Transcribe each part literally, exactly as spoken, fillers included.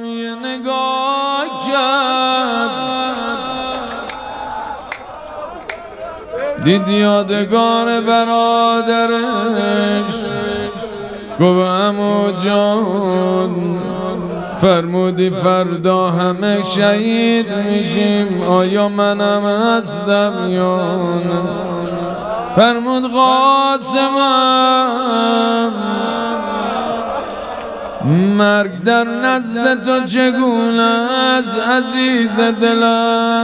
یه نگاه کرد، دید یادگار برادرش، گفت عمو جان فرمودی فردا همه شهید میشیم، آیا منم هستم یا نه؟ فرمود قاسمم مرگ در نزد تو چگونه است عزیز دلم؟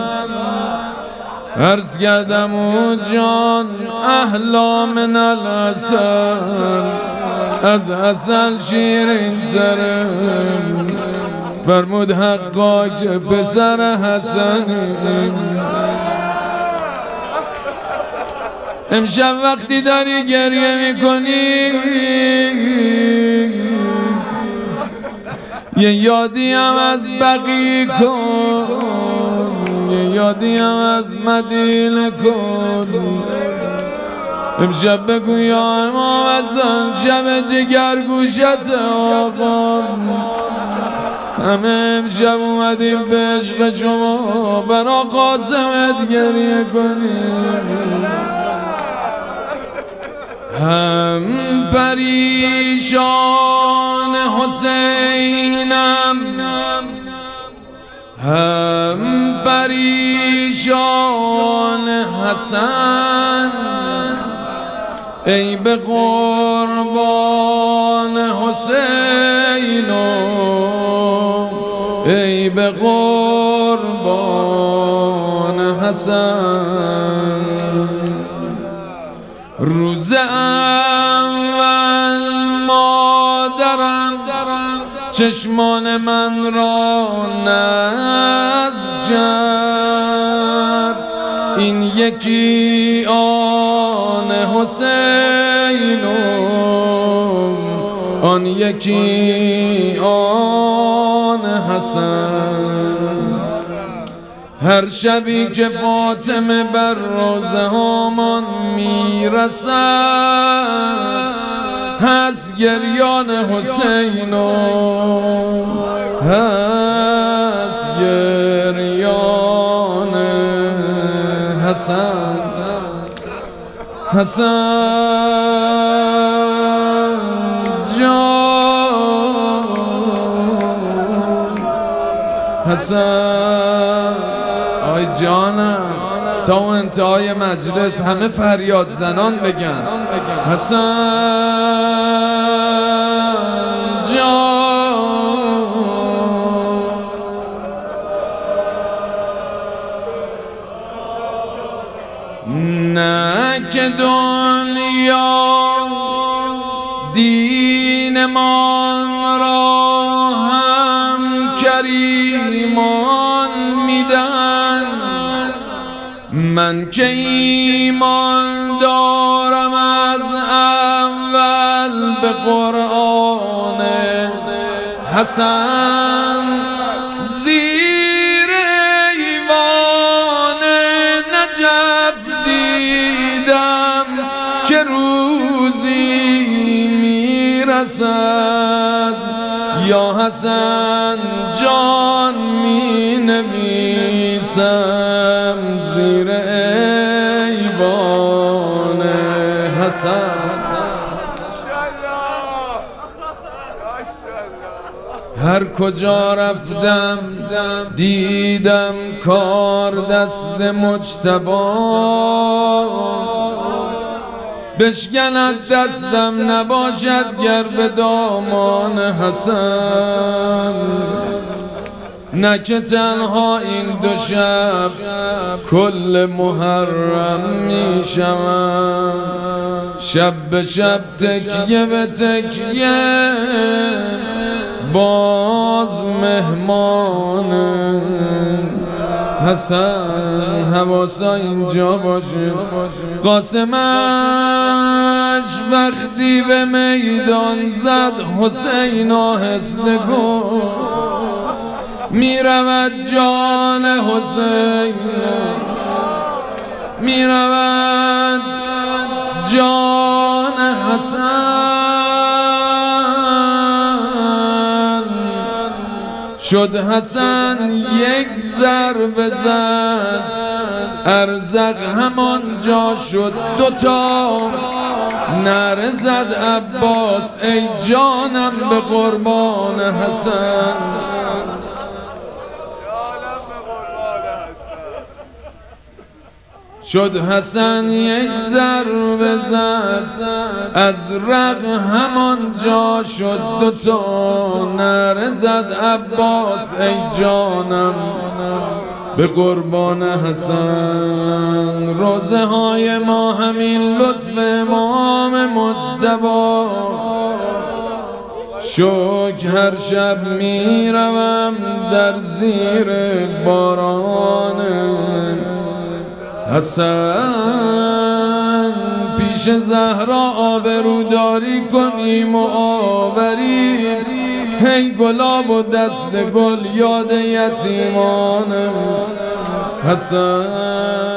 عرض کردم او جان احلا من العسل، از عسل شیرین تره. فرمود حقا که پسر حسنی، امشب وقتی داری گریه میکنی یه یادی هم از بقی کن، یه یادی هم از مدینه کن. امشب بگو یا امام حسن شب جگر گوشت آقا، همه امشب اومدیم به عشق شما برا قاسمت گریه کنیم. هم پریشان حسینم، هم پریشان حسن، ای به قربان حسین، ای به قربان حسن. روز اول مادرم چشمان من را نز کرد، این یکی آن حسین، آن یکی آن حسن. هر شبی که فاطمه بر روزه هامان میرسد، هست گریان حسین و هست گریان حسن. حسن جان، حسن آی جانم، تا و انتهای مجلس همه فریاد زنان بگن حسن جان. نه که دنیا دینمان را هم کریمان میدن، من که ایمان دارم از اول به قرآن حسن، زیر ایوان نجف دیدم که روزی میرسد، یا حسن جان می نویسم زیر ایوان حسن. هر کجا رفتم دیدم کار دست مجتباست، بشکند دستم نباشد گر به دامان حسن. نه که تنها این دو شب کل محرم می شوم، شب به شب تکیه به تکیه باز مهمان حسن. حواسا اینجا باشه، قاسمش وقتی به میدان زد حسین آهسته گفت می رود جان حسین، می رود جان حسن. شد حسن یک ضربه زد، ارزق همانجا شد دوتا. نره زد عباس ای جانم به قربان حسن. شد حسن یک ضربه زد، از رق همانجا شد دوتا. نره زد عباس ای جانم به قربان حسن. روزه های ما همین لطف امام مجتبی، شکر هر شب می روم در زیر باران حسن. پیش زهرا آبروداری کنیم و آوریم، هی گلاب و دست گل یاد یتیمان حسن.